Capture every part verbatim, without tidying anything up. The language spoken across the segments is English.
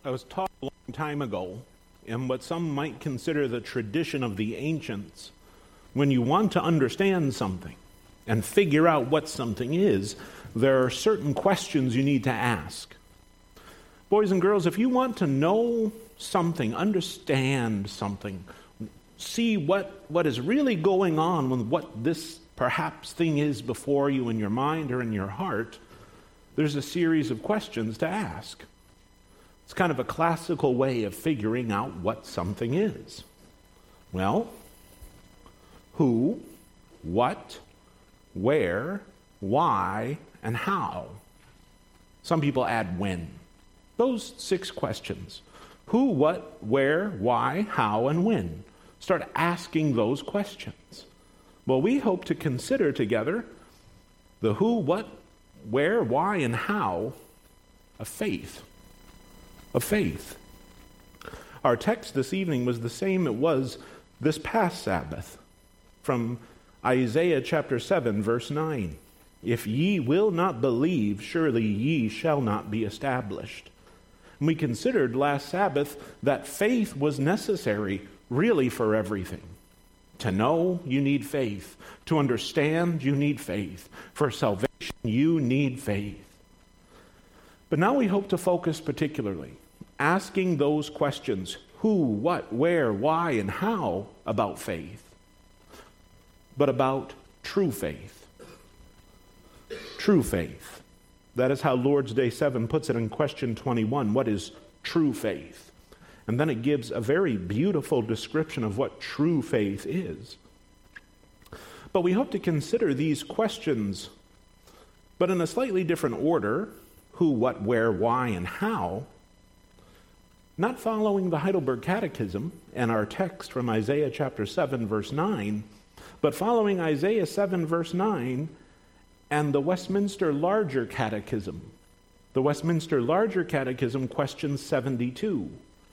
I was taught a long time ago in what some might consider the tradition of the ancients. When you want to understand something and figure out what something is, there are certain questions you need to ask. Boys and girls, if you want to know something, understand something, see what, what is really going on with what this perhaps thing is before you in your mind or in your heart, there's a series of questions to ask. It's kind of a classical way of figuring out what something is. Well, who, what, where, why, and how. Some people add when. Those six questions. Who, what, where, why, how, and when. Start asking those questions. Well, we hope to consider together the who, what, where, why, and how of faith. Of faith. Our text this evening was the same it was this past Sabbath, from Isaiah chapter seven, verse nine. If ye will not believe, surely ye shall not be established. And we considered last Sabbath that faith was necessary really for everything. To know, you need faith. To understand, you need faith. For salvation, you need faith. But now we hope to focus particularly, asking those questions, who, what, where, why, and how about faith, but about true faith. True faith. That is how Lord's Day seven puts it in question twenty-one. What is true faith? And then it gives a very beautiful description of what true faith is. But we hope to consider these questions, but in a slightly different order. Who, what, where, why, and how. Not following the Heidelberg Catechism and our text from Isaiah chapter seven, verse nine, but following Isaiah seven, verse nine, and the Westminster Larger Catechism. The Westminster Larger Catechism, question seventy-two.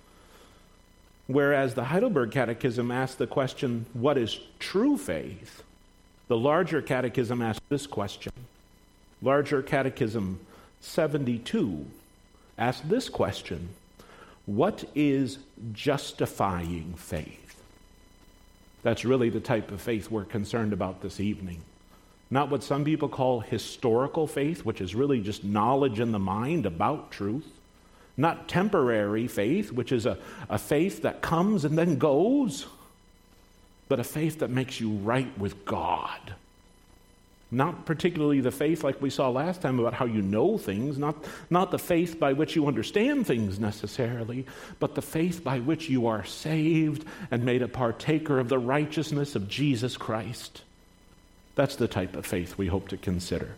Whereas the Heidelberg Catechism asks the question, what is true faith? The Larger Catechism asks this question. Larger Catechism seventy-two asks this question. What is justifying faith? That's really the type of faith we're concerned about this evening. Not what some people call historical faith, which is really just knowledge in the mind about truth. Not temporary faith, which is a, a faith that comes and then goes, but a faith that makes you right with God. Not particularly the faith like we saw last time about how you know things, not, not the faith by which you understand things necessarily, but the faith by which you are saved and made a partaker of the righteousness of Jesus Christ. That's the type of faith we hope to consider.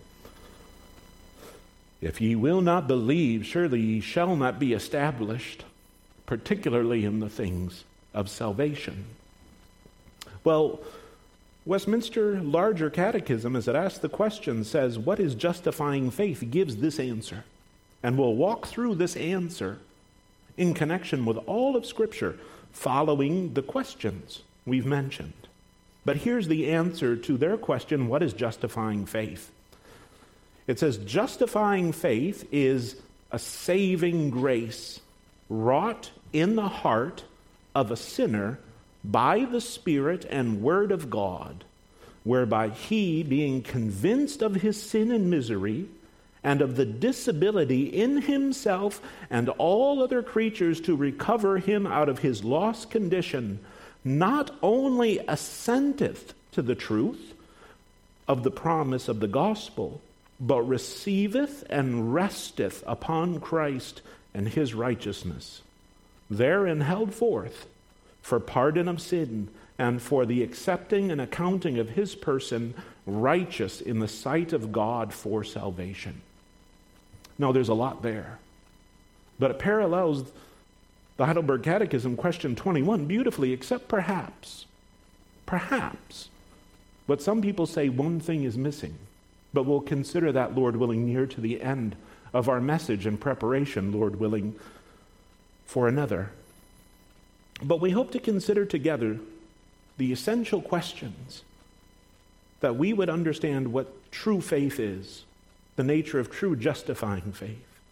If ye will not believe, surely ye shall not be established, particularly in the things of salvation. Well, Westminster Larger Catechism, as it asks the question, says, what is justifying faith? Gives this answer. And we'll walk through this answer in connection with all of Scripture, following the questions we've mentioned. But here's the answer to their question, what is justifying faith? It says, justifying faith is a saving grace wrought in the heart of a sinner by the Spirit and Word of God, whereby he, being convinced of his sin and misery, and of the disability in himself and all other creatures to recover him out of his lost condition, not only assenteth to the truth of the promise of the gospel, but receiveth and resteth upon Christ and his righteousness, therein held forth for pardon of sin, and for the accepting and accounting of his person righteous in the sight of God for salvation. Now, there's a lot there, but it parallels the Heidelberg Catechism, question twenty-one, beautifully, except perhaps, perhaps, but some people say one thing is missing, but we'll consider that, Lord willing, near to the end of our message and preparation, Lord willing, for another. But we hope to consider together the essential questions that we would understand what true faith is, the nature of true justifying faith.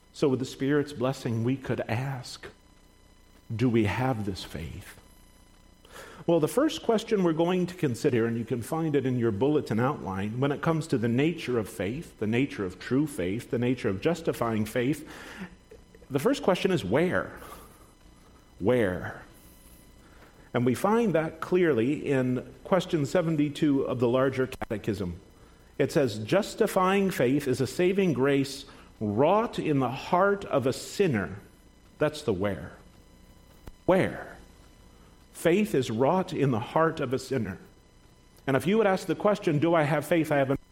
So with the Spirit's blessing, we could ask, do we have this faith? Well, the first question we're going to consider, and you can find it in your bulletin outline, when it comes to the nature of faith, the nature of true faith, the nature of justifying faith, the first question is where? Where? And we find that clearly in question seventy-two of the larger catechism. It says, justifying faith is a saving grace wrought in the heart of a sinner. That's the where. Where? Faith is wrought in the heart of a sinner. And if you would ask the question, do I have faith? I have a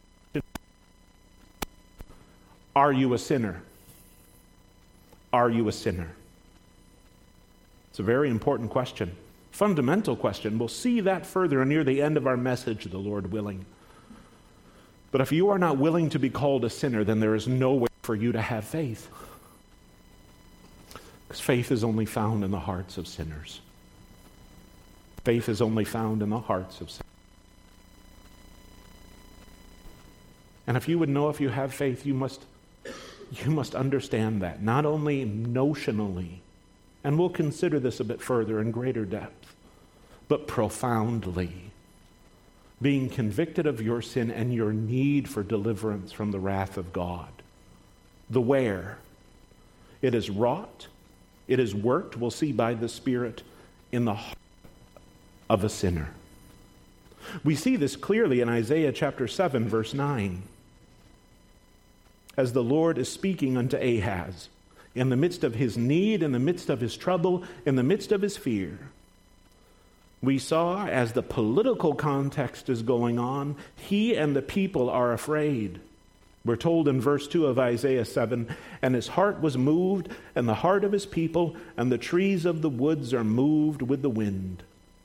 Are you a sinner? Are you a sinner? It's a very important question. Fundamental question. We'll see that further near the end of our message, the Lord willing. But if you are not willing to be called a sinner, then there is no way for you to have faith. Because faith is only found in the hearts of sinners. Faith is only found in the hearts of sinners. And if you would know if you have faith, you must, you must understand that, not only notionally, and we'll consider this a bit further in greater depth, but profoundly. Being convicted of your sin and your need for deliverance from the wrath of God. The where. It is wrought, it is worked, we'll see by the Spirit, in the heart of a sinner. We see this clearly in Isaiah chapter seven, verse nine. As the Lord is speaking unto Ahaz, in the midst of his need, in the midst of his trouble, in the midst of his fear, we saw as the political context is going on, he and the people are afraid. We're told in verse two of Isaiah seven, and his heart was moved, and the heart of his people, and the trees of the woods are moved with the wind.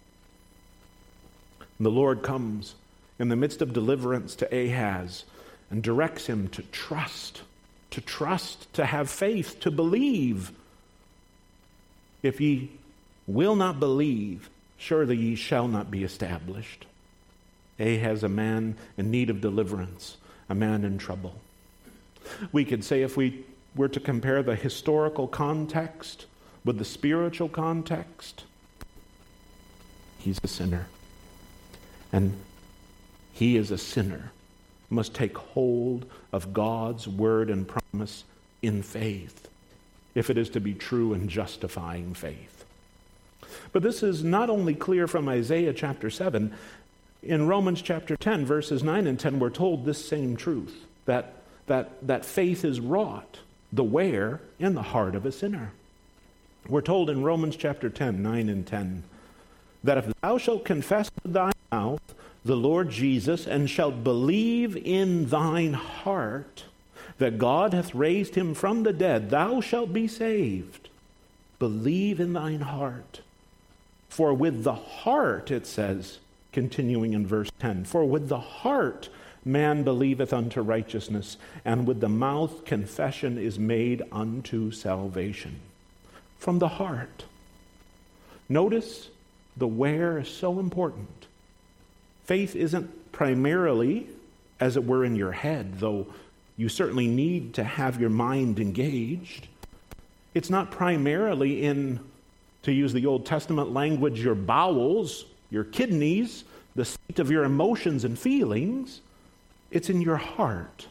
And the Lord comes in the midst of deliverance to Ahaz and directs him to trust, to trust, to have faith, to believe. If ye will not believe, surely ye shall not be established. Ahaz, a man in need of deliverance, a man in trouble. We could say, if we were to compare the historical context with the spiritual context, he's a sinner. And he is a sinner, must take hold of God's word and promise in faith, if it is to be true and justifying faith. But this is not only clear from Isaiah chapter seven. In Romans chapter ten, verses nine and ten, we're told this same truth, that, that, that faith is wrought, the where, in the heart of a sinner. We're told in Romans chapter ten, nine and ten, that if thou shalt confess with thy mouth the Lord Jesus, and shalt believe in thine heart that God hath raised him from the dead, thou shalt be saved. Believe in thine heart. For with the heart, it says, continuing in verse ten, for with the heart man believeth unto righteousness, and with the mouth confession is made unto salvation. From the heart. Notice the where is so important. Faith isn't primarily, as it were, in your head, though you certainly need to have your mind engaged. It's not primarily in, to use the Old Testament language, your bowels, your kidneys, the seat of your emotions and feelings. It's in your heart.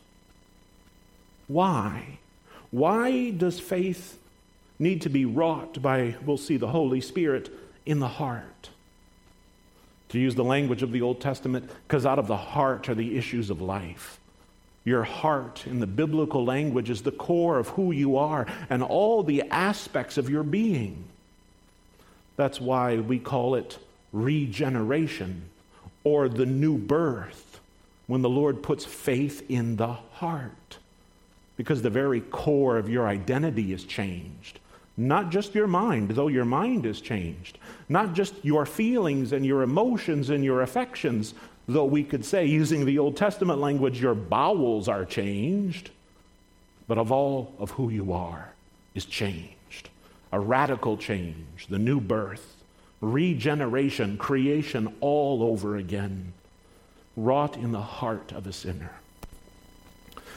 Why? Why does faith need to be wrought by, we'll see, the Holy Spirit in the heart? To use the language of the Old Testament, because out of the heart are the issues of life. Your heart, in the biblical language, is the core of who you are and all the aspects of your being. That's why we call it regeneration, or the new birth, when the Lord puts faith in the heart. Because the very core of your identity is changed. Not just your mind, though your mind is changed. Not just your feelings and your emotions and your affections, though we could say, using the Old Testament language, your bowels are changed. But of all of who you are is changed. A radical change, the new birth, regeneration, creation all over again, wrought in the heart of a sinner.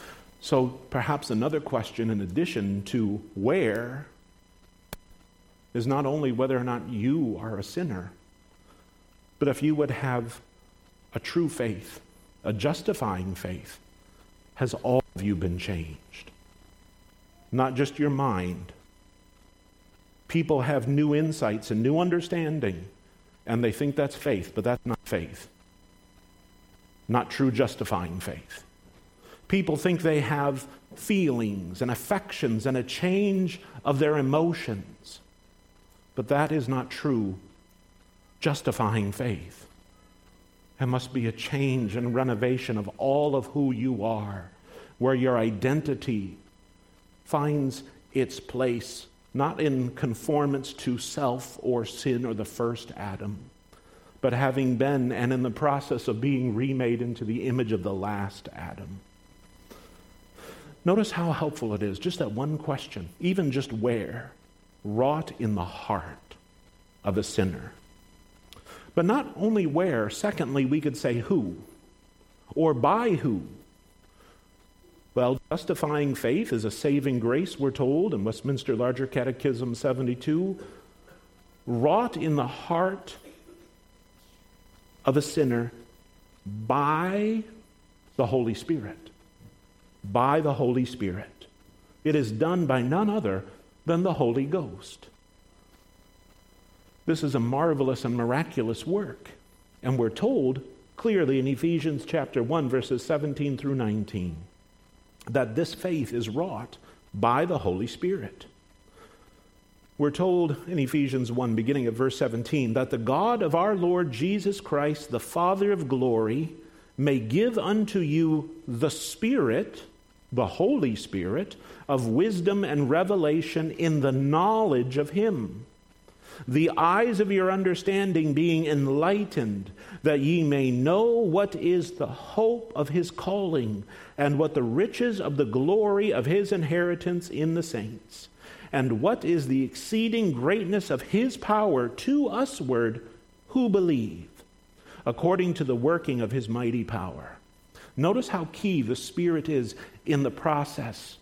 So perhaps another question in addition to where is not only whether or not you are a sinner, but if you would have a true faith, a justifying faith, has all of you been changed? Not just your mind. People have new insights and new understanding, and they think that's faith, but that's not faith. Not true justifying faith. People think they have feelings and affections and a change of their emotions, but that is not true justifying faith. It must be a change and renovation of all of who you are, where your identity finds its place not in conformance to self or sin or the first Adam, but having been and in the process of being remade into the image of the last Adam. Notice how helpful it is, just that one question, even just where, wrought in the heart of a sinner. But not only where, secondly, we could say who, or by who. Well, justifying faith is a saving grace, we're told, in Westminster Larger Catechism seventy-two, wrought in the heart of a sinner by the Holy Spirit. By the Holy Spirit. It is done by none other than the Holy Ghost. This is a marvelous and miraculous work. And we're told clearly in Ephesians chapter one, verses seventeen through nineteen, that this faith is wrought by the Holy Spirit. We're told in Ephesians one, beginning at verse seventeen, that the God of our Lord Jesus Christ, the Father of glory, may give unto you the Spirit, the Holy Spirit, of wisdom and revelation in the knowledge of Him, the eyes of your understanding being enlightened, that ye may know what is the hope of His calling, and what the riches of the glory of His inheritance in the saints, and what is the exceeding greatness of His power to usward who believe, according to the working of His mighty power. Notice how key the Spirit is in the process.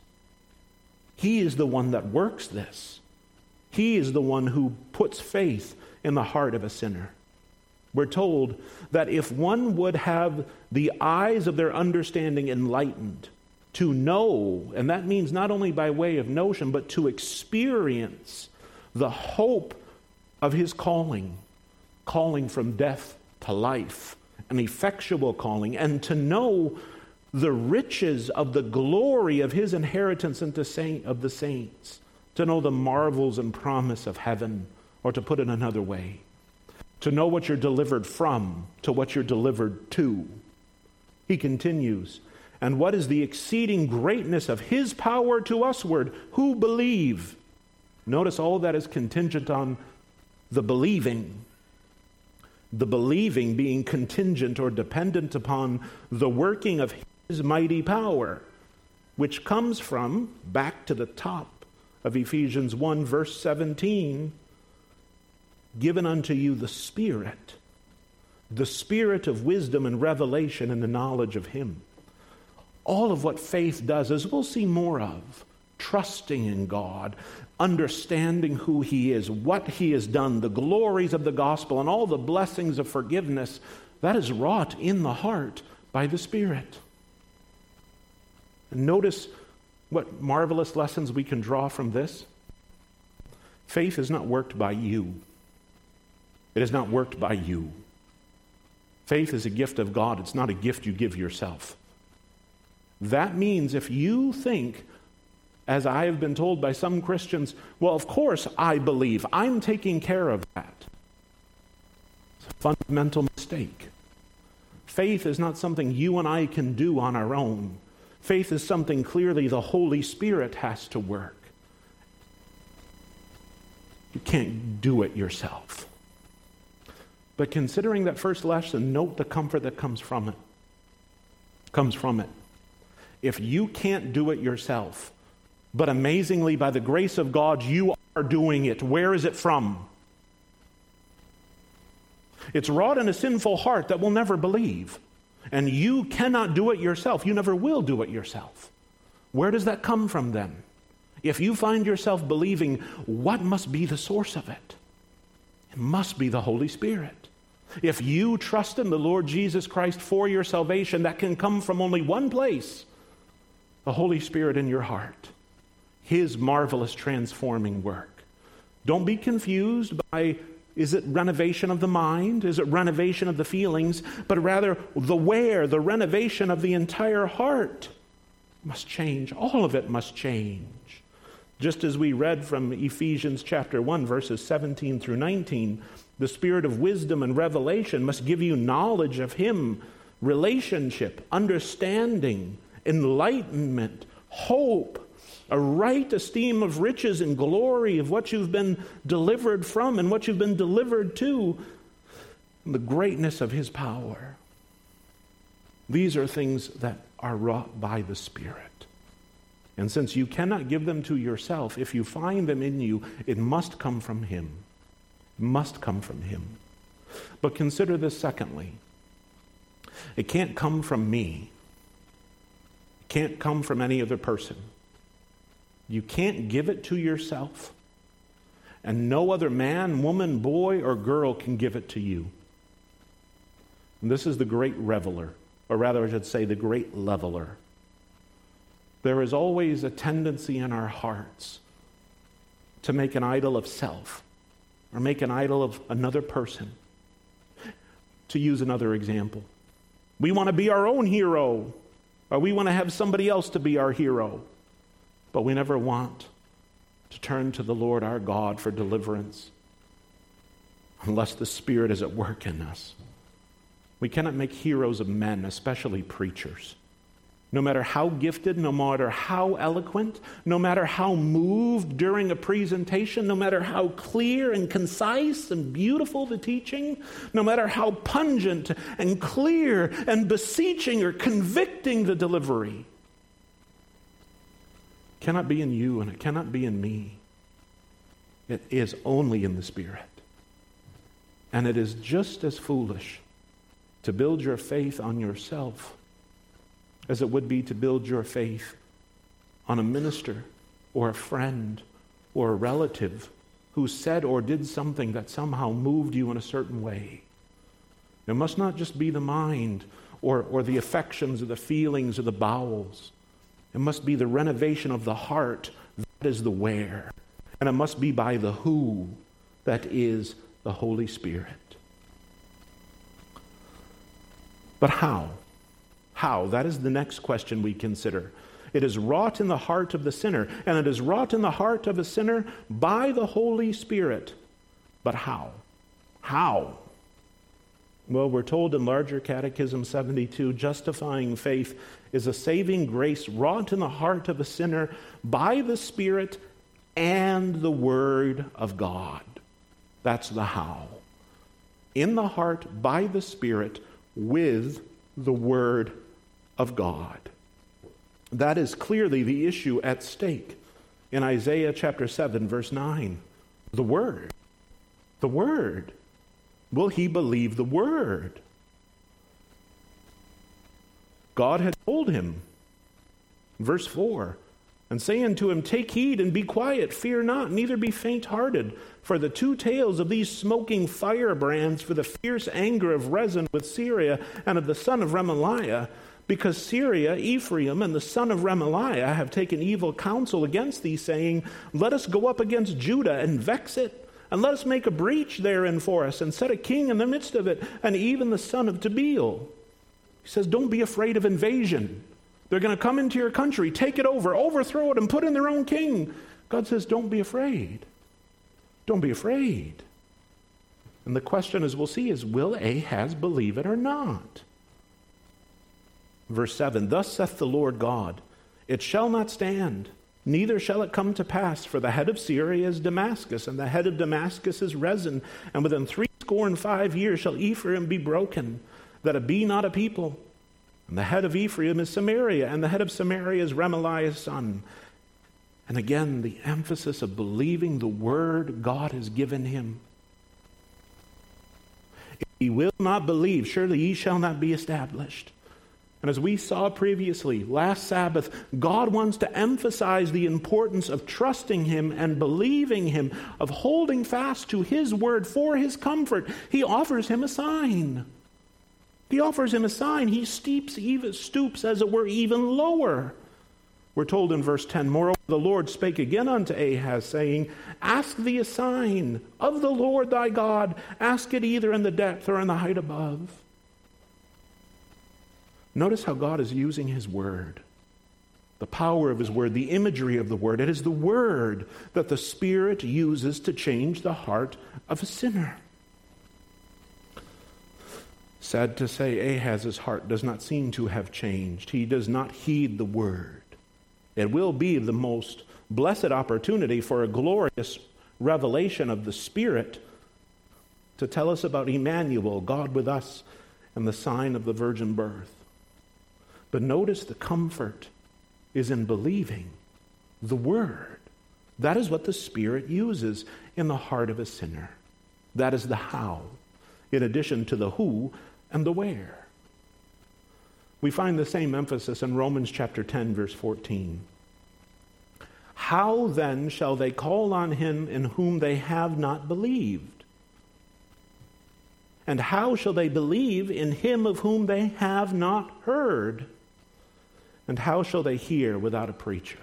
He is the one that works this. He is the one who puts faith in the heart of a sinner. We're told that if one would have the eyes of their understanding enlightened, to know, and that means not only by way of notion, but to experience the hope of His calling, calling from death to life, an effectual calling, and to know the riches of the glory of His inheritance into saint of the saints, to know the marvels and promise of heaven, or to put it another way, to know what you're delivered from to what you're delivered to. He continues, and what is the exceeding greatness of His power to usward who believe? Notice all that is contingent on the believing. The believing being contingent or dependent upon the working of His mighty power, which comes from, back to the top of Ephesians one, verse seventeen, given unto you the Spirit, the Spirit of wisdom and revelation and the knowledge of Him. All of what faith does, as we'll see more of, trusting in God, understanding who He is, what He has done, the glories of the gospel, and all the blessings of forgiveness, that is wrought in the heart by the Spirit. And notice what marvelous lessons we can draw from this. Faith is not worked by you. It is not worked by you. Faith is a gift of God. It's not a gift you give yourself. That means if you think, as I have been told by some Christians, well, of course I believe, I'm taking care of that. It's a fundamental mistake. Faith is not something you and I can do on our own. Faith is something clearly the Holy Spirit has to work. You can't do it yourself. But considering that first lesson, note the comfort that comes from it. Comes from it. If you can't do it yourself, but amazingly by the grace of God you are doing it, where is it from? It's wrought in a sinful heart that will never believe. And you cannot do it yourself. You never will do it yourself. Where does that come from then? If you find yourself believing, what must be the source of it? It must be the Holy Spirit. If you trust in the Lord Jesus Christ for your salvation, that can come from only one place, the Holy Spirit in your heart, His marvelous transforming work. Don't be confused by, is it renovation of the mind? Is it renovation of the feelings? But rather, the where, the renovation of the entire heart must change. All of it must change. Just as we read from Ephesians chapter one, verses seventeen through nineteen, the spirit of wisdom and revelation must give you knowledge of Him, relationship, understanding, enlightenment, hope, a right esteem of riches and glory of what you've been delivered from and what you've been delivered to, and the greatness of His power. These are things that are wrought by the Spirit. And since you cannot give them to yourself, if you find them in you, it must come from Him. It must come from Him. But consider this secondly. It can't come from me. It can't come from any other person. You can't give it to yourself. And no other man, woman, boy, or girl can give it to you. And this is the great reveler, or rather I should say the great leveler. There is always a tendency in our hearts to make an idol of self or make an idol of another person. To use another example, we want to be our own hero, or we want to have somebody else to be our hero, but we never want to turn to the Lord our God for deliverance unless the Spirit is at work in us. We cannot make heroes of men, especially preachers. No matter how gifted, no matter how eloquent, no matter how moved during a presentation, no matter how clear and concise and beautiful the teaching, no matter how pungent and clear and beseeching or convicting the delivery, it cannot be in you and it cannot be in me. It is only in the Spirit. And it is just as foolish to build your faith on yourself as it would be to build your faith on a minister or a friend or a relative who said or did something that somehow moved you in a certain way. It must not just be the mind or, or the affections or the feelings or the bowels. It must be the renovation of the heart. That is the where. And it must be by the who. That is the Holy Spirit. But how? How? That is the next question we consider. It is wrought in the heart of the sinner, and it is wrought in the heart of a sinner by the Holy Spirit. But how? How? Well, we're told in Larger Catechism seventy-two, justifying faith is a saving grace wrought in the heart of a sinner by the Spirit and the Word of God. That's the how. In the heart, by the Spirit, with the Word of God. That is clearly the issue at stake in Isaiah chapter seven, verse nine. The Word. The Word. Will he believe the Word? God had told him, verse four, and saying to him, take heed and be quiet, fear not, neither be faint-hearted, for the two tails of these smoking firebrands, for the fierce anger of Rezin with Syria and of the son of Remaliah, because Syria, Ephraim, and the son of Remaliah have taken evil counsel against thee, saying, let us go up against Judah and vex it, and let us make a breach therein for us, and set a king in the midst of it, and even the son of Tabeel. He says, don't be afraid of invasion. They're going to come into your country, take it over, overthrow it, and put in their own king. God says, don't be afraid. Don't be afraid. And the question, as we'll see, is will Ahaz believe it or not? Verse seven, thus saith the Lord God, it shall not stand, neither shall it come to pass, for the head of Syria is Damascus, and the head of Damascus is Rezin, and within three score and five years shall Ephraim be broken, that it be not a people. And the head of Ephraim is Samaria, and the head of Samaria is Remaliah's son. And again, the emphasis of believing the word God has given him. If he will not believe, surely ye shall not be established. And as we saw previously, last Sabbath, God wants to emphasize the importance of trusting Him and believing Him, of holding fast to His word for his comfort. He offers him a sign. He offers him a sign. He steeps, even, stoops, as it were, even lower. We're told in verse ten, moreover, the Lord spake again unto Ahaz, saying, ask thee a sign of the Lord thy God. Ask it either in the depth or in the height above. Notice how God is using His word, the power of His word, the imagery of the word. It is the word that the Spirit uses to change the heart of a sinner. Sad to say, Ahaz's heart does not seem to have changed. He does not heed the word. It will be the most blessed opportunity for a glorious revelation of the Spirit to tell us about Emmanuel, God with us, and the sign of the virgin birth. But notice the comfort is in believing the word. That is what the Spirit uses in the heart of a sinner. That is the how, in addition to the who and the where. We find the same emphasis in Romans chapter ten, verse fourteen. How then shall they call on him in whom they have not believed? And how shall they believe in him of whom they have not heard? And how shall they hear without a preacher?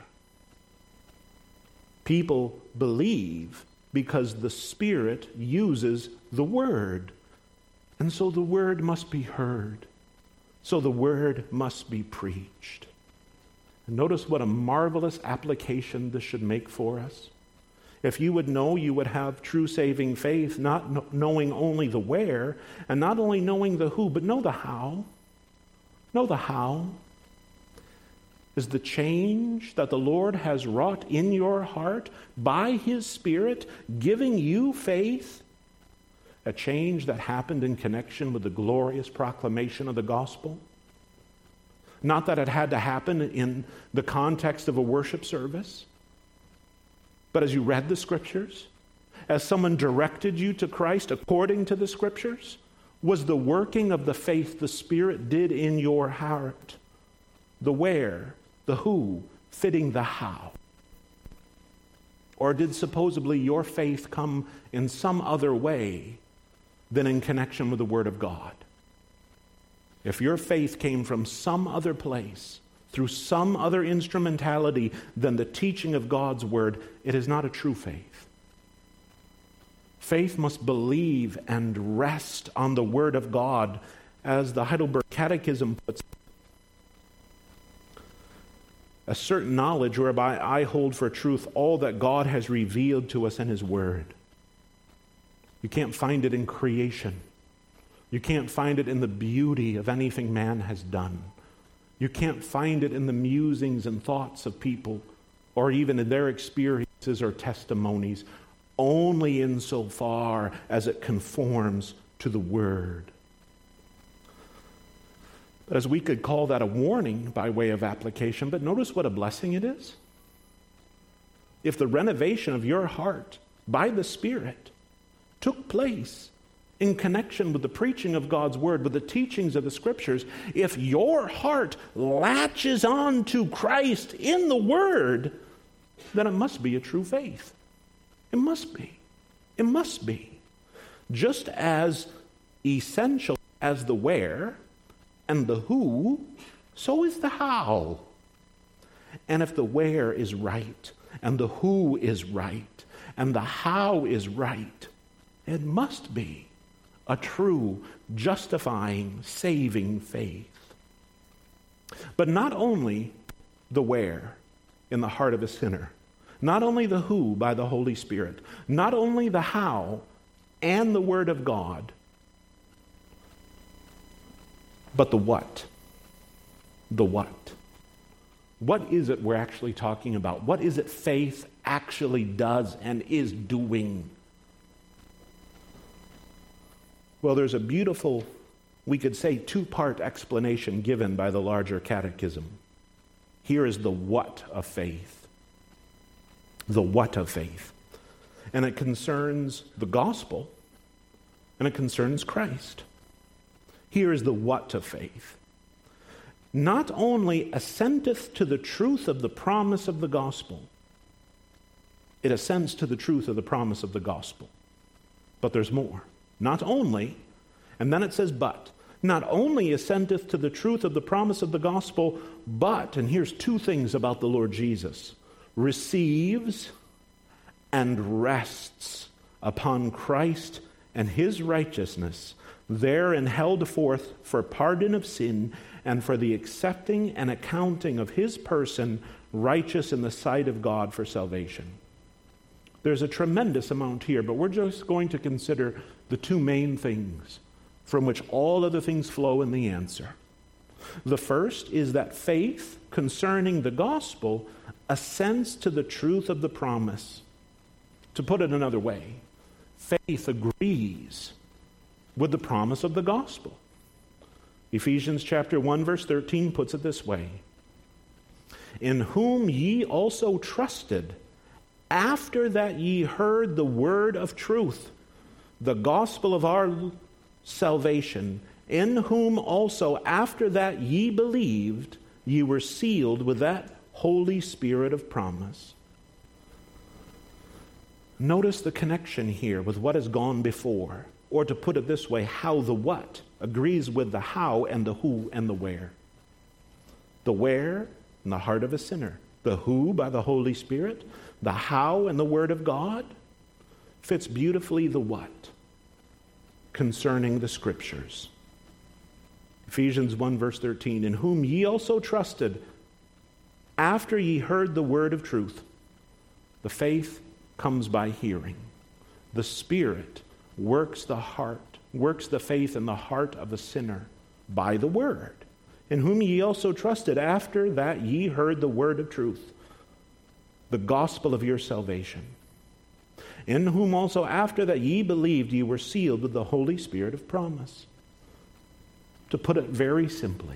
People believe because the Spirit uses the word. And so the word must be heard. So the word must be preached. And notice what a marvelous application this should make for us. If you would know, you would have true saving faith, not knowing only the where, and not only knowing the who, but know the how. Know the how. Is the change that the Lord has wrought in your heart by His Spirit, giving you faith, a change that happened in connection with the glorious proclamation of the gospel? Not that it had to happen in the context of a worship service, but as you read the Scriptures, as someone directed you to Christ according to the Scriptures, was the working of the faith the Spirit did in your heart, the where, the who, fitting the how? Or did supposedly your faith come in some other way than in connection with the Word of God? If your faith came from some other place, through some other instrumentality than the teaching of God's Word, it is not a true faith. Faith must believe and rest on the Word of God, as the Heidelberg Catechism puts it. A certain knowledge whereby I hold for truth all that God has revealed to us in His Word. You can't find it in creation. You can't find it in the beauty of anything man has done. You can't find it in the musings and thoughts of people, or even in their experiences or testimonies, only insofar as it conforms to the Word. But as we could call that a warning by way of application, but notice what a blessing it is. If the renovation of your heart by the Spirit took place in connection with the preaching of God's Word, with the teachings of the Scriptures, if your heart latches on to Christ in the Word, then it must be a true faith. It must be. It must be. Just as essential as the where and the who, so is the how. And if the where is right, and the who is right, and the how is right, it must be a true, justifying, saving faith. But not only the where in the heart of a sinner, not only the who by the Holy Spirit, not only the how and the Word of God, but the what. The what. What is it we're actually talking about? What is it faith actually does and is doing? Well, there's a beautiful, we could say, two-part explanation given by the larger catechism. Here is the what of faith. The what of faith. And it concerns the gospel, and it concerns Christ. Here is the what of faith. not only assenteth to the truth of the promise of the gospel, it assents to the truth of the promise of the gospel. But there's more. Not only, and then it says but, not only assenteth to the truth of the promise of the gospel, but, and here's two things about the Lord Jesus, receives and rests upon Christ and his righteousness, therein held forth for pardon of sin and for the accepting and accounting of his person righteous in the sight of God for salvation. There's a tremendous amount here, but we're just going to consider the two main things from which all other things flow in the answer. The first is that faith concerning the gospel assents to the truth of the promise. To put it another way, faith agrees with the promise of the gospel. Ephesians chapter one verse thirteen puts it this way: in whom ye also trusted, after that ye heard the word of truth, the gospel of our salvation, in whom also after that ye believed, ye were sealed with that Holy Spirit of promise. Notice the connection here with what has gone before, or to put it this way, how the what agrees with the how and the who and the where. The where in the heart of a sinner, the who by the Holy Spirit, the how and the Word of God fits beautifully the what concerning the Scriptures. Ephesians one verse thirteen, in whom ye also trusted, after ye heard the word of truth. The faith comes by hearing. The Spirit works the heart, works the faith in the heart of a sinner by the word, in whom ye also trusted, after that ye heard the word of truth, the gospel of your salvation, in whom also after that ye believed, ye were sealed with the Holy Spirit of promise. To put it very simply,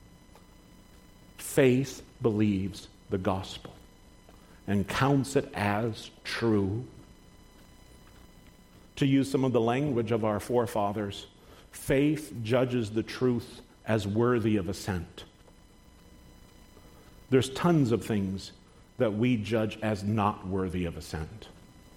faith believes the gospel and counts it as true. To use some of the language of our forefathers, faith judges the truth as worthy of assent. There's tons of things that we judge as not worthy of assent.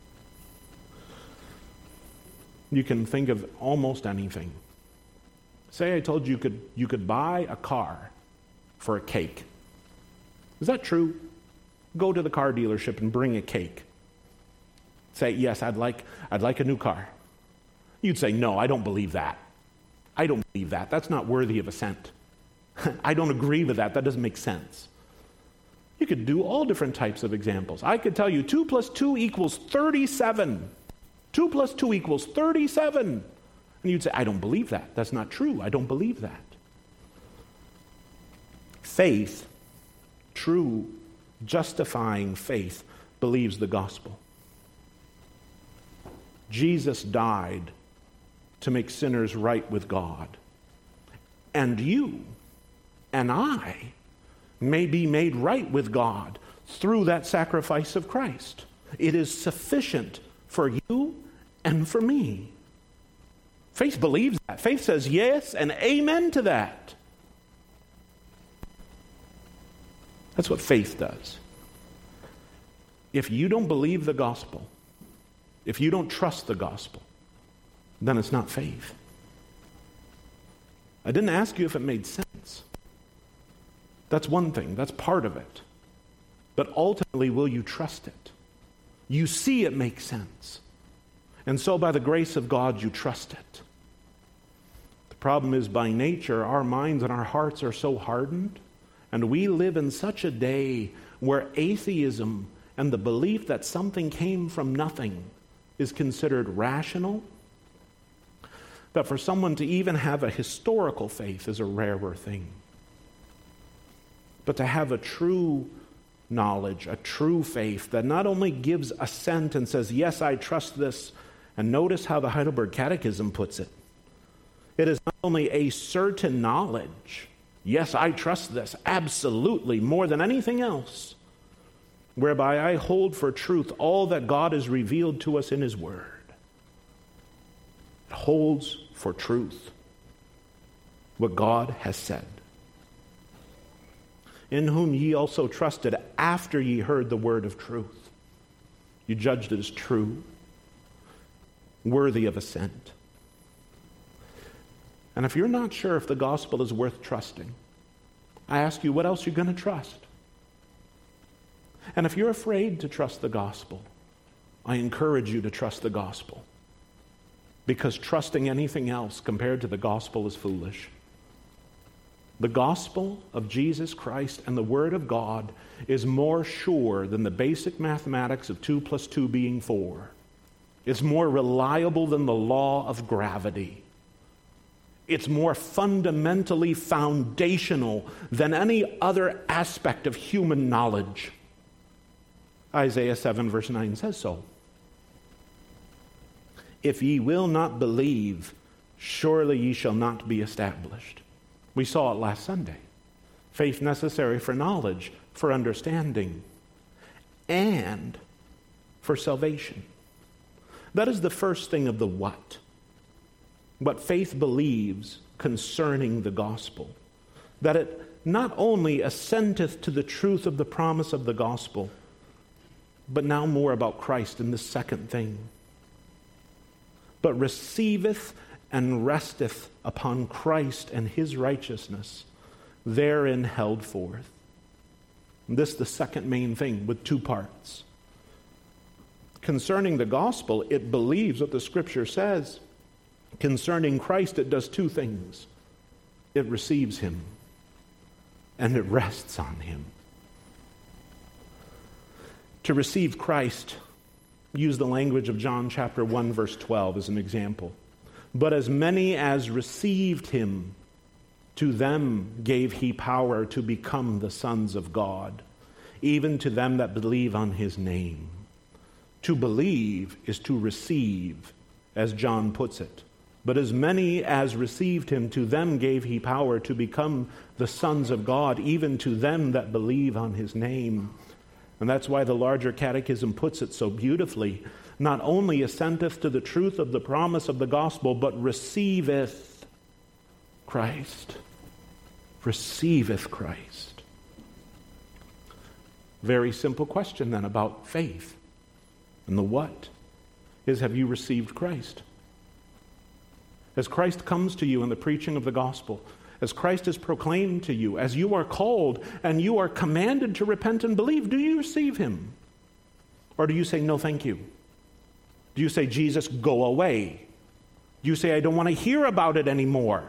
You can think of almost anything. Say I told you you could, you could buy a car for a cake. Is that true? Go to the car dealership and bring a cake. Say, yes, I'd like, I'd like a new car. You'd say, no, I don't believe that. I don't believe that. That's not worthy of assent. I don't agree with that. That doesn't make sense. You could do all different types of examples. I could tell you two plus two equals thirty-seven. two plus two equals thirty-seven. And you'd say, I don't believe that. That's not true. I don't believe that. Faith, true, justifying faith, believes the gospel. Jesus died to make sinners right with God. And you and I may be made right with God through that sacrifice of Christ. It is sufficient for you and for me. Faith believes that. Faith says yes and amen to that. That's what faith does. If you don't believe the gospel, if you don't trust the gospel, then it's not faith. I didn't ask you if it made sense. That's one thing. That's part of it. But ultimately, will you trust it? You see it makes sense. And so by the grace of God, you trust it. The problem is, by nature, our minds and our hearts are so hardened, and we live in such a day where atheism and the belief that something came from nothing is considered rational, that for someone to even have a historical faith is a rarer thing. But to have a true knowledge, a true faith that not only gives assent and says, yes, I trust this, and notice how the Heidelberg Catechism puts it. It is not only a certain knowledge, yes, I trust this, absolutely, more than anything else, whereby I hold for truth all that God has revealed to us in His Word. It holds for truth what God has said. in whom ye also trusted after ye heard the word of truth. You judged it as true, worthy of assent. And if you're not sure if the gospel is worth trusting, I ask you, what else are you going to trust? And if you're afraid to trust the gospel, I encourage you to trust the gospel. Because trusting anything else compared to the gospel is foolish. The gospel of Jesus Christ and the Word of God is more sure than the basic mathematics of two plus two being four. It's more reliable than the law of gravity. It's more fundamentally foundational than any other aspect of human knowledge. Isaiah seven verse nine says so. If ye will not believe, surely ye shall not be established. We saw it last Sunday. Faith necessary for knowledge, for understanding, and for salvation. That is the first thing of the what. What faith believes concerning the gospel. That it not only assenteth to the truth of the promise of the gospel, but now more about Christ in the second thing. But receiveth and resteth upon Christ and his righteousness, therein held forth. And this is the second main thing with two parts. Concerning the gospel, it believes what the Scripture says. Concerning Christ, it does two things. It receives him, and it rests on him. To receive Christ, use the language of John chapter one, verse twelve as an example. But as many as received him, to them gave he power to become the sons of God, even to them that believe on his name. To believe is to receive, as John puts it. But as many as received him, to them gave he power to become the sons of God, even to them that believe on his name. And that's why the larger catechism puts it so beautifully. Not only assenteth to the truth of the promise of the gospel, but receiveth Christ. Receiveth Christ. Very simple question then about faith. And the what is, have you received Christ? As Christ comes to you in the preaching of the gospel, as Christ is proclaimed to you, as you are called and you are commanded to repent and believe, do you receive him? Or do you say, no, thank you? Do you say, Jesus, go away? Do you say, I don't want to hear about it anymore?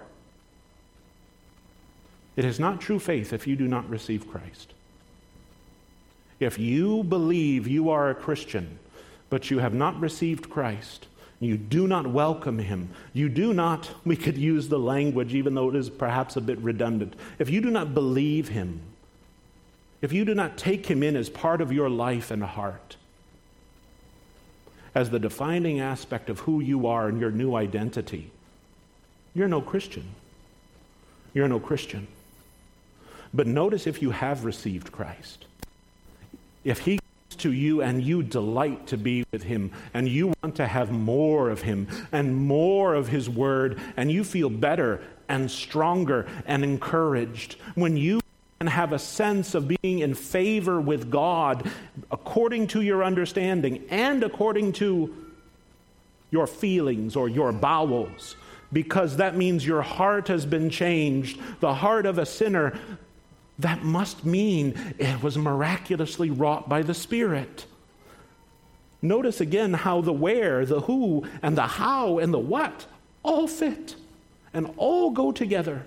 It is not true faith if you do not receive Christ. If you believe you are a Christian, but you have not received Christ, you do not welcome him, you do not, we could use the language even though it is perhaps a bit redundant, if you do not believe him, if you do not take him in as part of your life and heart, as the defining aspect of who you are and your new identity, you're no Christian. You're no Christian. But notice if you have received Christ, if he comes to you and you delight to be with him and you want to have more of him and more of his word and you feel better and stronger and encouraged, when you and have a sense of being in favor with God according to your understanding and according to your feelings or your bowels, because that means your heart has been changed, the heart of a sinner, that must mean it was miraculously wrought by the Spirit. Notice again how the where, the who, and the how, and the what all fit and all go together.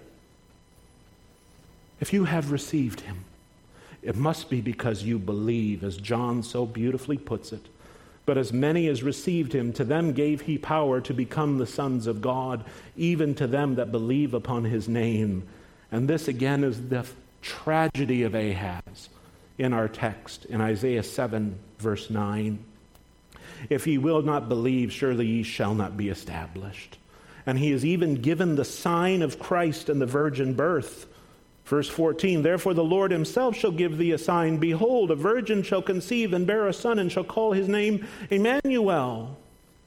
If you have received him, it must be because you believe, as John so beautifully puts it. But as many as received him, to them gave he power to become the sons of God, even to them that believe upon his name. And this again is the tragedy of Ahaz in our text, in Isaiah seven, verse nine. If ye will not believe, surely ye shall not be established. And he is even given the sign of Christ and the virgin birth. Verse fourteen, therefore the Lord himself shall give thee a sign. Behold, a virgin shall conceive and bear a son, and shall call his name Emmanuel.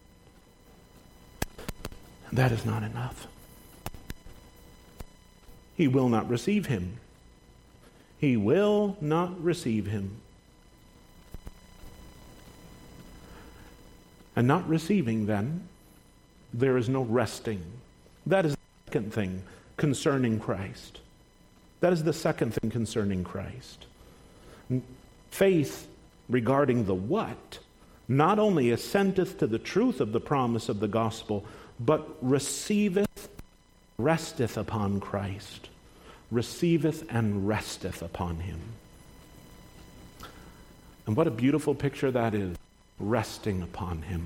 And that is not enough. He will not receive him. he will not receive him. And not receiving, then, there is no resting. That is the second thing concerning Christ. That is the second thing concerning Christ. Faith regarding the what not only assenteth to the truth of the promise of the gospel, but receiveth, resteth upon Christ. Receiveth and resteth upon him. And what a beautiful picture that is, resting upon him.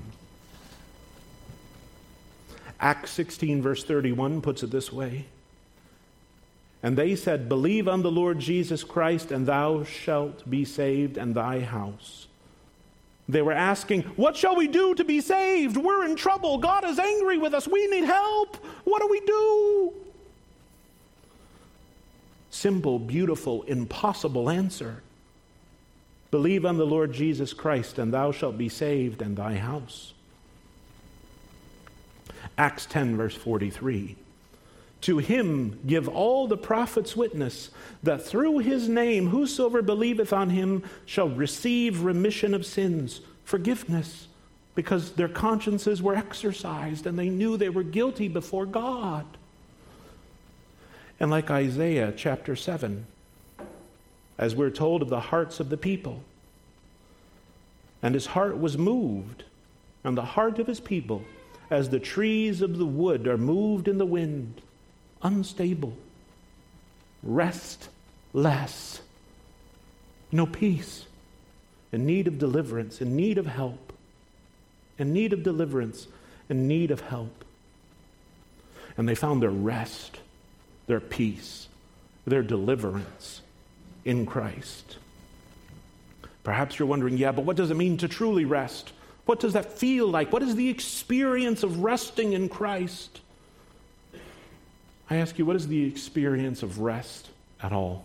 Acts sixteen verse thirty-one puts it this way. And they said, believe on the Lord Jesus Christ, and thou shalt be saved, and thy house. They were asking, what shall we do to be saved? We're in trouble. God is angry with us. We need help. What do we do? Simple, beautiful, impossible answer. Believe on the Lord Jesus Christ, and thou shalt be saved, and thy house. Acts ten verse forty-three. To him give all the prophets witness, that through his name whosoever believeth on him shall receive remission of sins, forgiveness, because their consciences were exercised and they knew they were guilty before God. And like Isaiah chapter seven, as we're told of the hearts of the people, and his heart was moved, and the heart of his people, as the trees of the wood are moved in the wind, unstable, restless, no peace, in need of deliverance, in need of help, in need of deliverance, in need of help. And they found their rest, their peace, their deliverance in Christ. Perhaps you're wondering, yeah, but what does it mean to truly rest? What does that feel like? What is the experience of resting in Christ? I ask you, what is the experience of rest at all?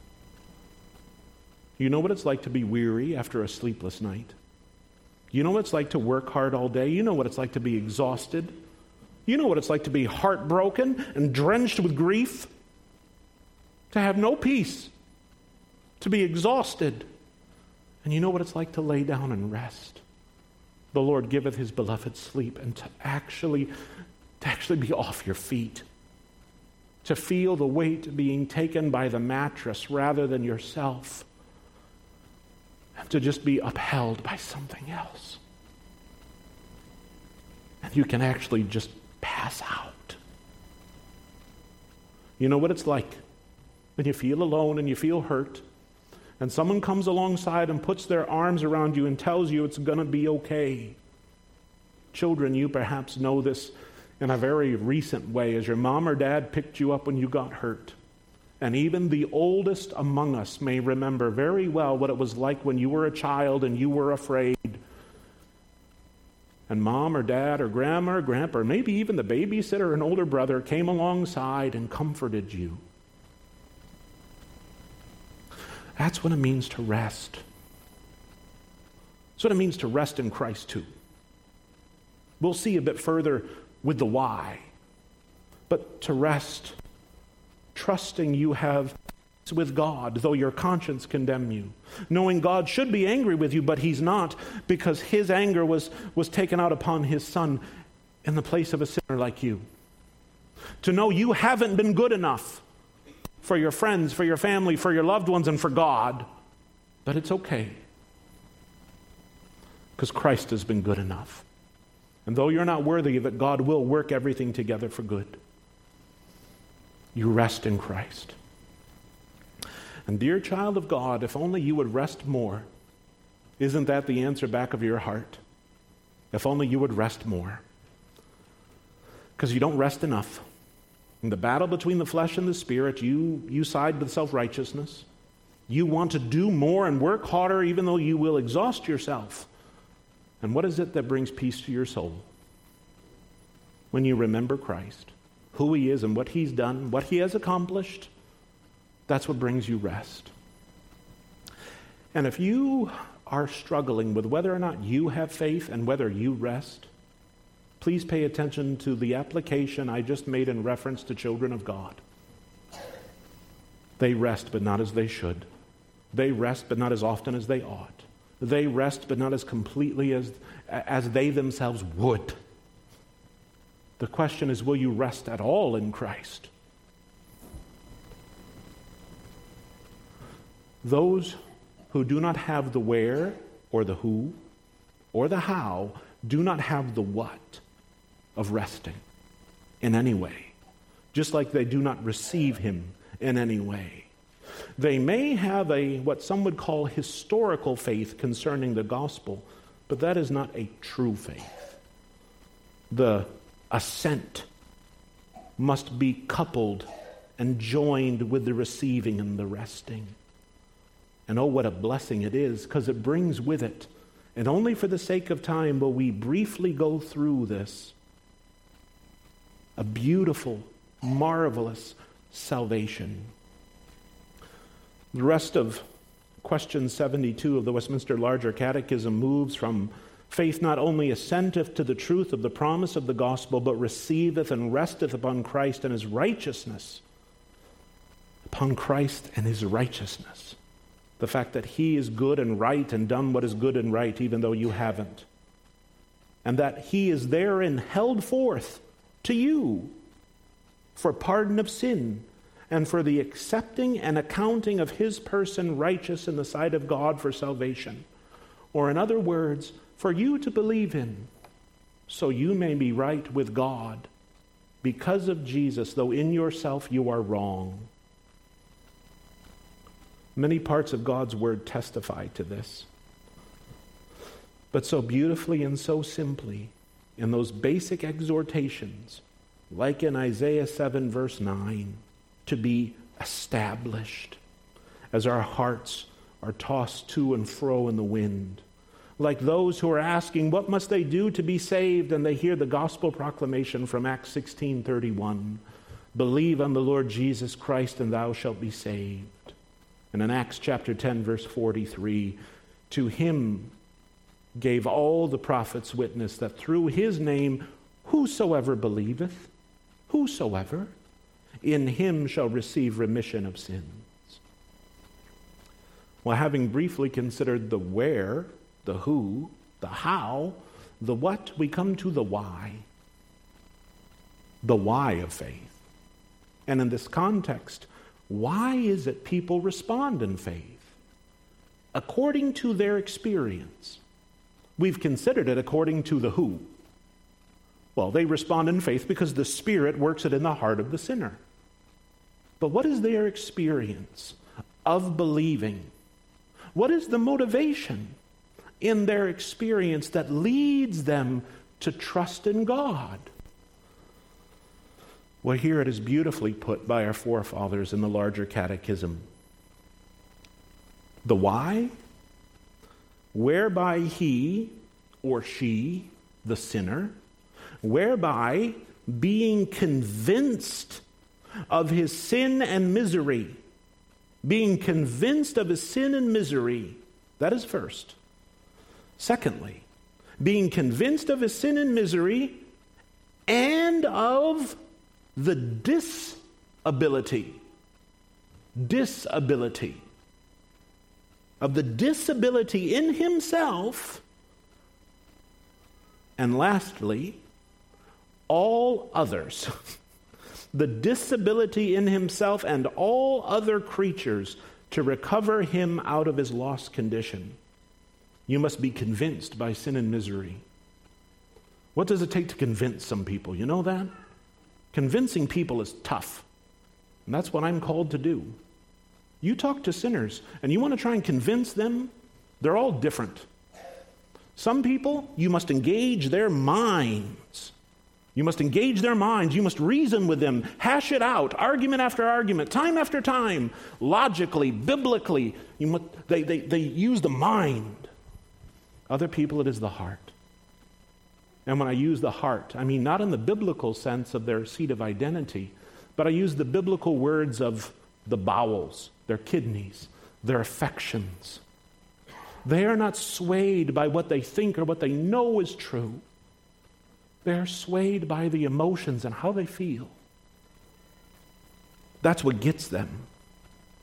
You know what it's like to be weary after a sleepless night. You know what it's like to work hard all day. You know what it's like to be exhausted. You know what it's like to be heartbroken and drenched with grief. To have no peace. To be exhausted. And you know what it's like to lay down and rest. The Lord giveth his beloved sleep, and to actually, to actually be off your feet. To feel the weight being taken by the mattress rather than yourself. And to just be upheld by something else. And you can actually just pass out. You know what it's like when you feel alone and you feel hurt, and someone comes alongside and puts their arms around you and tells you it's going to be okay. Children, you perhaps know this in a very recent way, as your mom or dad picked you up when you got hurt. And even the oldest among us may remember very well what it was like when you were a child and you were afraid. And mom or dad or grandma or grandpa, or maybe even the babysitter or an older brother came alongside and comforted you. That's what it means to rest. That's what it means to rest in Christ too. We'll see a bit further with the why. But to rest, trusting you have peace with God, though your conscience condemn you. Knowing God should be angry with you, but he's not, because his anger was, was taken out upon his son in the place of a sinner like you. To know you haven't been good enough for your friends, for your family, for your loved ones, and for God. But it's okay. Because Christ has been good enough. And though you're not worthy of it, God will work everything together for good. You rest in Christ. And dear child of God, if only you would rest more. Isn't that the answer back of your heart? If only you would rest more. Because you don't rest enough. In the battle between the flesh and the spirit, you, you side with self-righteousness. You want to do more and work harder even though you will exhaust yourself. And what is it that brings peace to your soul? When you remember Christ, who he is and what he's done, what he has accomplished, that's what brings you rest. And if you are struggling with whether or not you have faith and whether you rest, please pay attention to the application I just made in reference to children of God. They rest, but not as they should. They rest, but not as often as they ought. They rest, but not as completely as, as they themselves would. The question is, will you rest at all in Christ? Those who do not have the where or the who or the how do not have the what of resting in any way, just like they do not receive him in any way. They may have a what some would call historical faith concerning the gospel, but that is not a true faith. The assent must be coupled and joined with the receiving and the resting. And oh, what a blessing it is, because it brings with it, and only for the sake of time will we briefly go through this, a beautiful, marvelous salvation. The rest of question seventy-two of the Westminster Larger Catechism moves from faith not only assenteth to the truth of the promise of the gospel, but receiveth and resteth upon Christ and his righteousness. Upon Christ and his righteousness. The fact that he is good and right and done what is good and right, even though you haven't. And that he is therein held forth to you for pardon of sin and for the accepting and accounting of his person righteous in the sight of God for salvation. Or in other words, for you to believe in, so you may be right with God because of Jesus, though in yourself you are wrong. Many parts of God's word testify to this. But so beautifully and so simply, in those basic exhortations, like in Isaiah seven verse nine, to be established as our hearts are tossed to and fro in the wind. Like those who are asking, what must they do to be saved? And they hear the gospel proclamation from Acts sixteen thirty-one. Believe on the Lord Jesus Christ and thou shalt be saved. And in Acts chapter ten verse forty-three, to him gave all the prophets witness that through his name whosoever believeth, whosoever, in him shall receive remission of sins. Well, having briefly considered the where, the who, the how, the what, we come to the why. The why of faith. And in this context, why is it people respond in faith? According to their experience. We've considered it according to the who. Well, they respond in faith because the Spirit works it in the heart of the sinner. But what is their experience of believing? What is the motivation in their experience that leads them to trust in God? Well, here it is beautifully put by our forefathers in the Larger Catechism. The why? Whereby he or she, the sinner, whereby being convinced of his sin and misery, being convinced of his sin and misery, that is first. Secondly, being convinced of his sin and misery and of the disability, disability, of the disability in himself, and lastly, all others, the disability in himself and all other creatures to recover him out of his lost condition. You must be convinced by sin and misery. What does it take to convince some people? You know that? Convincing people is tough. And that's what I'm called to do. You talk to sinners and you want to try and convince them, they're all different. Some people, you must engage their minds. You must engage their minds. You must reason with them, hash it out, argument after argument, time after time, logically, biblically. You must, they, they, they use the mind. Other people, it is the heart. And when I use the heart, I mean not in the biblical sense of their seat of identity, but I use the biblical words of the bowels, their kidneys, their affections. They are not swayed by what they think or what they know is true. They are swayed by the emotions and how they feel. That's what gets them.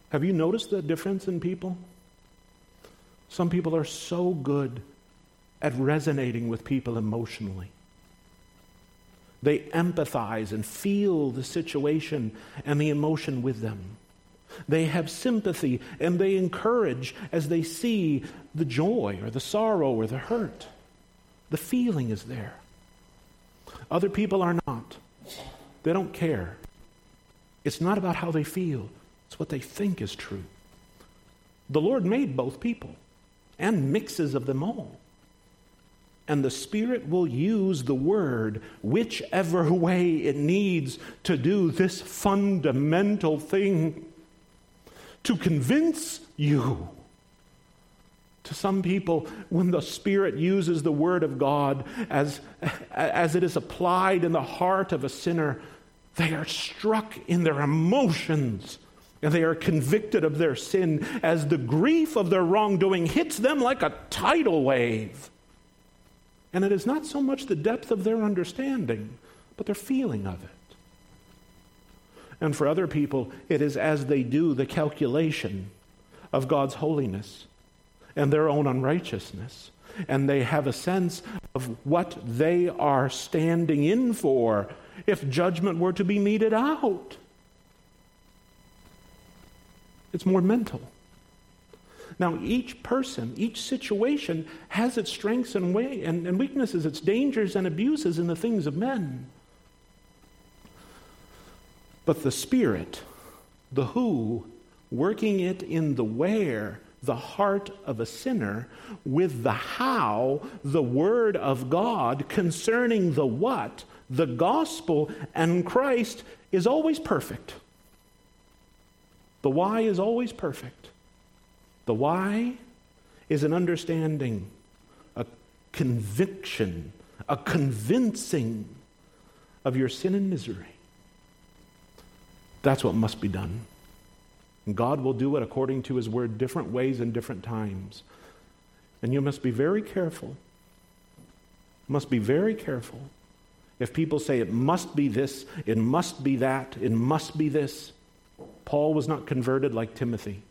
Have you noticed the difference in people? Some people are so good at resonating with people emotionally. They empathize and feel the situation and the emotion with them. They have sympathy and they encourage as they see the joy or the sorrow or the hurt. The feeling is there. Other people are not. They don't care. It's not about how they feel. It's what they think is true. The Lord made both people and mixes of them all. And the Spirit will use the Word whichever way it needs to do this fundamental thing, to convince you. To some people, when the Spirit uses the Word of God as, as it is applied in the heart of a sinner, they are struck in their emotions and they are convicted of their sin as the grief of their wrongdoing hits them like a tidal wave. And it is not so much the depth of their understanding, but their feeling of it. And for other people, it is as they do the calculation of God's holiness and their own unrighteousness, and they have a sense of what they are standing in for if judgment were to be meted out. It's more mental. Now, each person, each situation has its strengths and, way, and, and weaknesses, its dangers and abuses in the things of men. But the Spirit, the who, working it in the where, the heart of a sinner, with the how, the Word of God, concerning the what, the gospel and Christ, is always perfect. The why is always perfect. The why is an understanding, a conviction, a convincing of your sin and misery. That's what must be done. And God will do it according to His Word different ways and different times. And you must be very careful. Must be very careful. If people say it must be this, it must be that, it must be this. Paul was not converted like Timothy.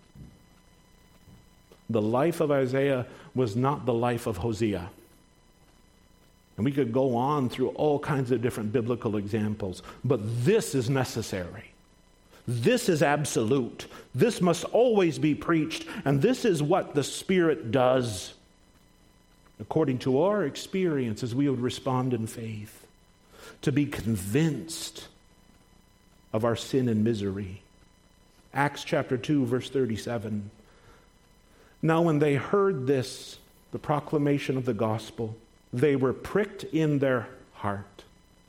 The life of Isaiah was not the life of Hosea. And we could go on through all kinds of different biblical examples, but this is necessary. This is absolute. This must always be preached, and this is what the Spirit does. According to our experience, as we would respond in faith, to be convinced of our sin and misery. Acts chapter two, verse thirty-seven. Now when they heard this, the proclamation of the gospel, they were pricked in their heart.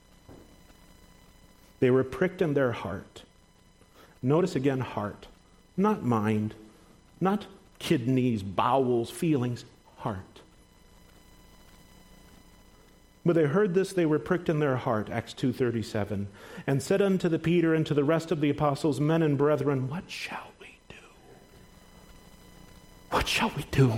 They were pricked in their heart. Notice again, heart. Not mind, not kidneys, bowels, feelings, heart. When they heard this, they were pricked in their heart, Acts two thirty-seven, and said unto the Peter and to the rest of the apostles, men and brethren, what shall we do? What shall we do?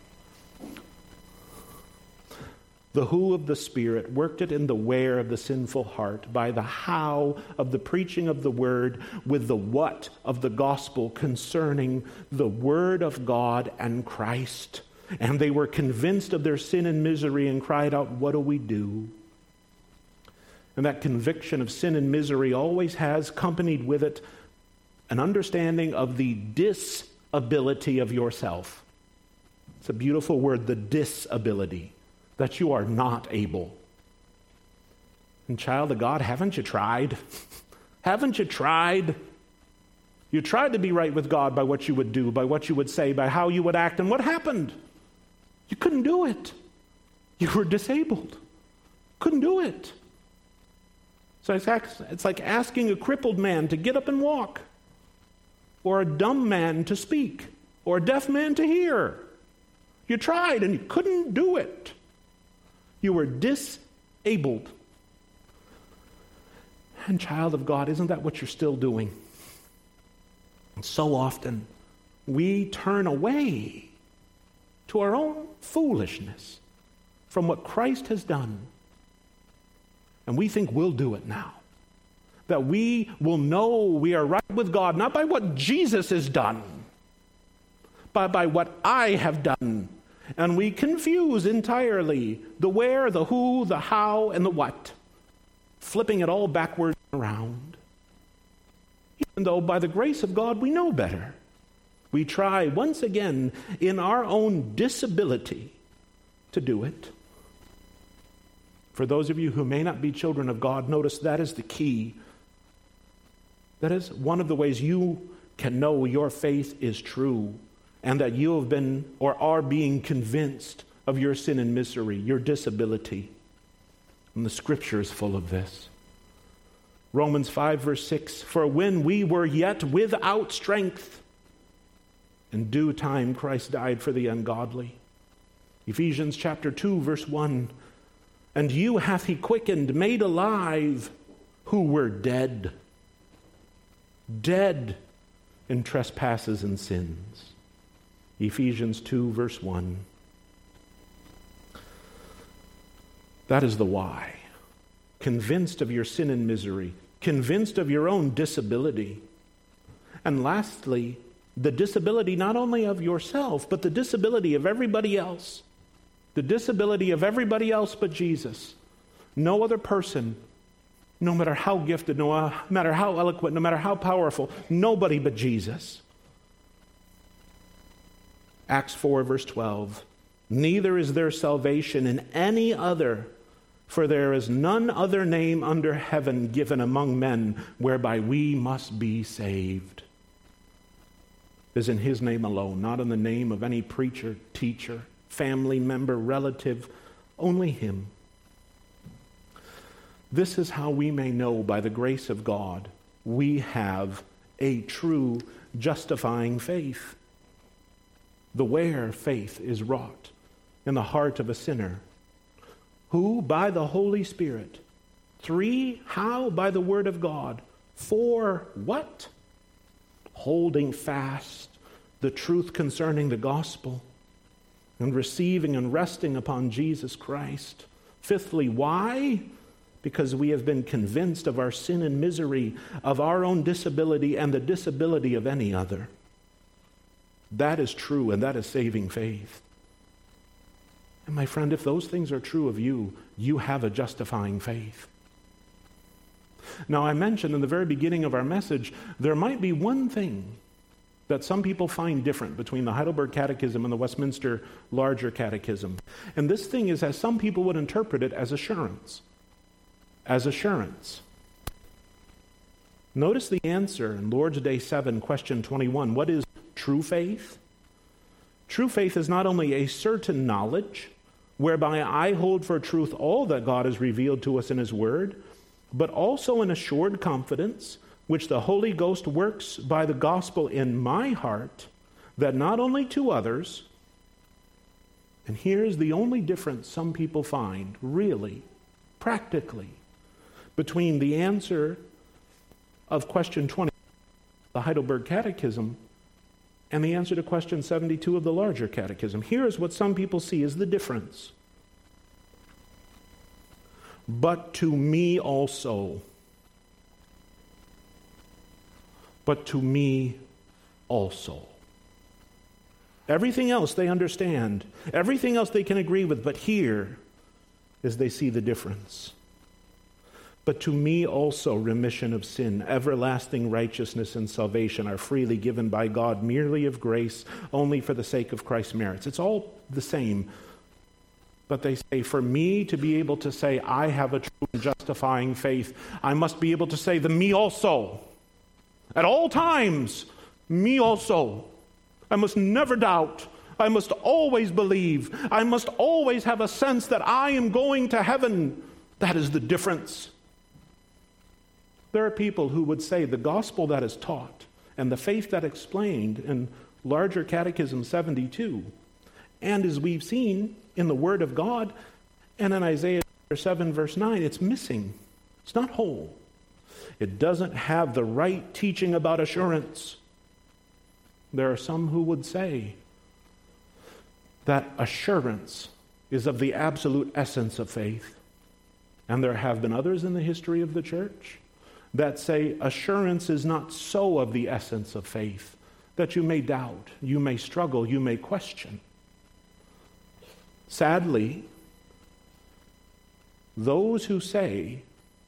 The who of the Spirit worked it in the where of the sinful heart, by the how of the preaching of the word, with the what of the gospel concerning the word of God and Christ. And they were convinced of their sin and misery and cried out, what do we do? And that conviction of sin and misery always has accompanied with it an understanding of the disability of yourself. It's a beautiful word, the disability, that you are not able. And child of God, haven't you tried? Haven't you tried? You tried to be right with God by what you would do, by what you would say, by how you would act, and what happened? You couldn't do it. You were disabled. Couldn't do it. So it's like asking a crippled man to get up and walk, or a dumb man to speak, or a deaf man to hear. You tried and you couldn't do it. You were disabled. And child of God, isn't that what you're still doing? And so often we turn away to our own foolishness from what Christ has done. And we think we'll do it now. that we will know we are right with God, not by what Jesus has done, but by what I have done. And we confuse entirely the where, the who, the how, and the what, flipping it all backwards and around. Even though by the grace of God we know better, we try once again in our own disability to do it. For those of you who may not be children of God, notice that is the key. That is one of the ways you can know your faith is true and that you have been or are being convinced of your sin and misery, your disability. And the Scripture is full of this. Romans five verse six, for when we were yet without strength, in due time Christ died for the ungodly. Ephesians chapter two verse one, and you hath he quickened, made alive, who were dead. Dead in trespasses and sins. Ephesians two verse one. That is the why. Convinced of your sin and misery, convinced of your own disability. And lastly, the disability not only of yourself, but the disability of everybody else. The disability of everybody else but Jesus. No other person, no matter how gifted, no matter how eloquent, no matter how powerful, nobody but Jesus. Acts four verse twelve, neither is there salvation in any other, for there is none other name under heaven given among men whereby we must be saved. It is in his name alone, not in the name of any preacher, teacher, family member, relative, only him. This is how we may know by the grace of God we have a true justifying faith. The where faith is wrought in the heart of a sinner, who by the Holy Spirit, three, how? By the Word of God, four, what? Holding fast the truth concerning the gospel and receiving and resting upon Jesus Christ. Fifthly, why? Because we have been convinced of our sin and misery, of our own disability and the disability of any other. That is true, and that is saving faith. And my friend, if those things are true of you, you have a justifying faith. Now, I mentioned in the very beginning of our message, there might be one thing that some people find different between the Heidelberg Catechism and the Westminster Larger Catechism. And this thing is, as some people would interpret it, as assurance. As assurance. Notice the answer in Lord's Day seven, question twenty-one. What is true faith? True faith is not only a certain knowledge, whereby I hold for truth all that God has revealed to us in His Word, but also an assured confidence, which the Holy Ghost works by the gospel in my heart, that not only to others, and here's the only difference some people find, really, practically, between the answer of question twenty, the Heidelberg Catechism, and the answer to question seventy-two of the Larger Catechism. Here is what some people see as the difference. But to me also. But to me also. Everything else they understand. Everything else they can agree with. But here is they see the difference. But to me also remission of sin, everlasting righteousness and salvation are freely given by God, merely of grace, only for the sake of Christ's merits. It's all the same. But they say, for me to be able to say, I have a true and justifying faith, I must be able to say the me also. At all times, me also. I must never doubt. I must always believe. I must always have a sense that I am going to heaven. That is the difference. There are people who would say the gospel that is taught and the faith that explained in Larger Catechism seventy-two, and as we've seen in the Word of God and in Isaiah seven verse nine, it's missing. It's not whole. It doesn't have the right teaching about assurance. There are some who would say that assurance is of the absolute essence of faith. And there have been others in the history of the church that say assurance is not so of the essence of faith, that you may doubt, you may struggle, you may question. Sadly, those who say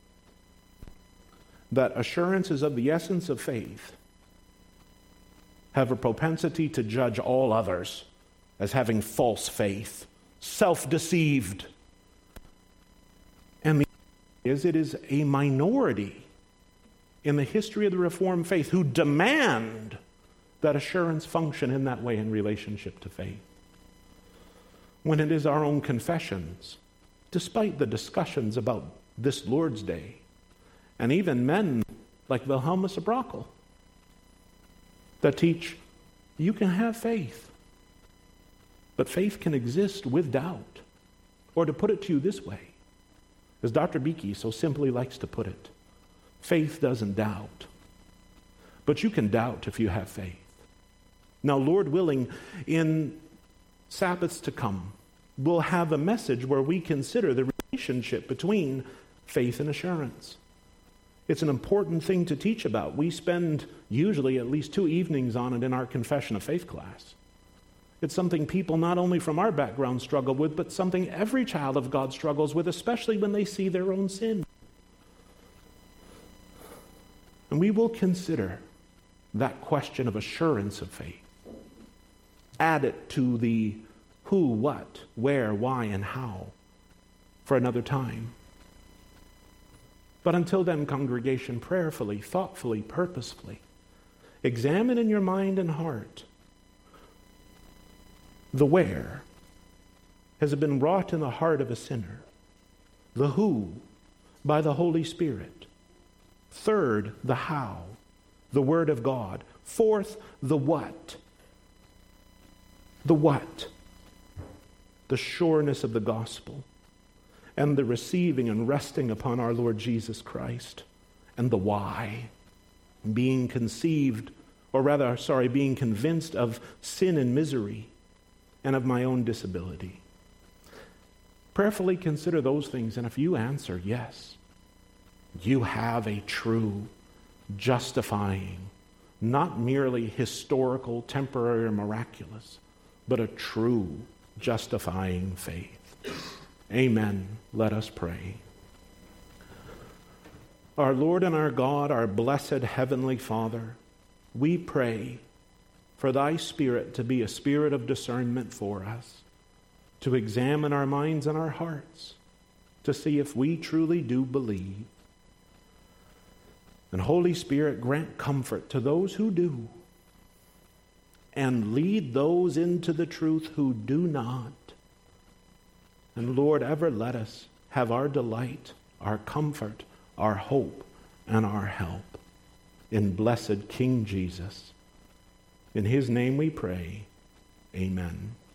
that assurance is of the essence of faith have a propensity to judge all others as having false faith, self-deceived. And the is it is a minority in the history of the Reformed faith who demand that assurance function in that way in relationship to faith. When it is our own confessions, despite the discussions about this Lord's Day, and even men like Wilhelmus of Brockel, that teach you can have faith, but faith can exist with doubt. Or to put it to you this way, as Doctor Beeke so simply likes to put it, faith doesn't doubt, but you can doubt if you have faith. Now, Lord willing, in Sabbaths to come, we'll have a message where we consider the relationship between faith and assurance. It's an important thing to teach about. We spend usually at least two evenings on it in our Confession of Faith class. It's something people not only from our background struggle with, but something every child of God struggles with, especially when they see their own sin. And we will consider that question of assurance of faith. Add it to the who, what, where, why, and how for another time. But until then, congregation, prayerfully, thoughtfully, purposefully, examine in your mind and heart the where. Has it been wrought in the heart of a sinner? The who, by the Holy Spirit. Third, the how, the Word of God. Fourth, the what. The what? The sureness of the gospel and the receiving and resting upon our Lord Jesus Christ. And the why, being conceived, or rather, sorry, being convinced of sin and misery and of my own disability. Prayerfully consider those things, and if you answer yes, you have a true, justifying, not merely historical, temporary, or miraculous, but a true, justifying faith. Amen. Let us pray. Our Lord and our God, our blessed Heavenly Father, we pray for Thy Spirit to be a spirit of discernment for us, to examine our minds and our hearts, to see if we truly do believe. And Holy Spirit, grant comfort to those who do, and lead those into the truth who do not. And Lord, ever let us have our delight, our comfort, our hope, and our help in blessed King Jesus. In His name we pray. Amen.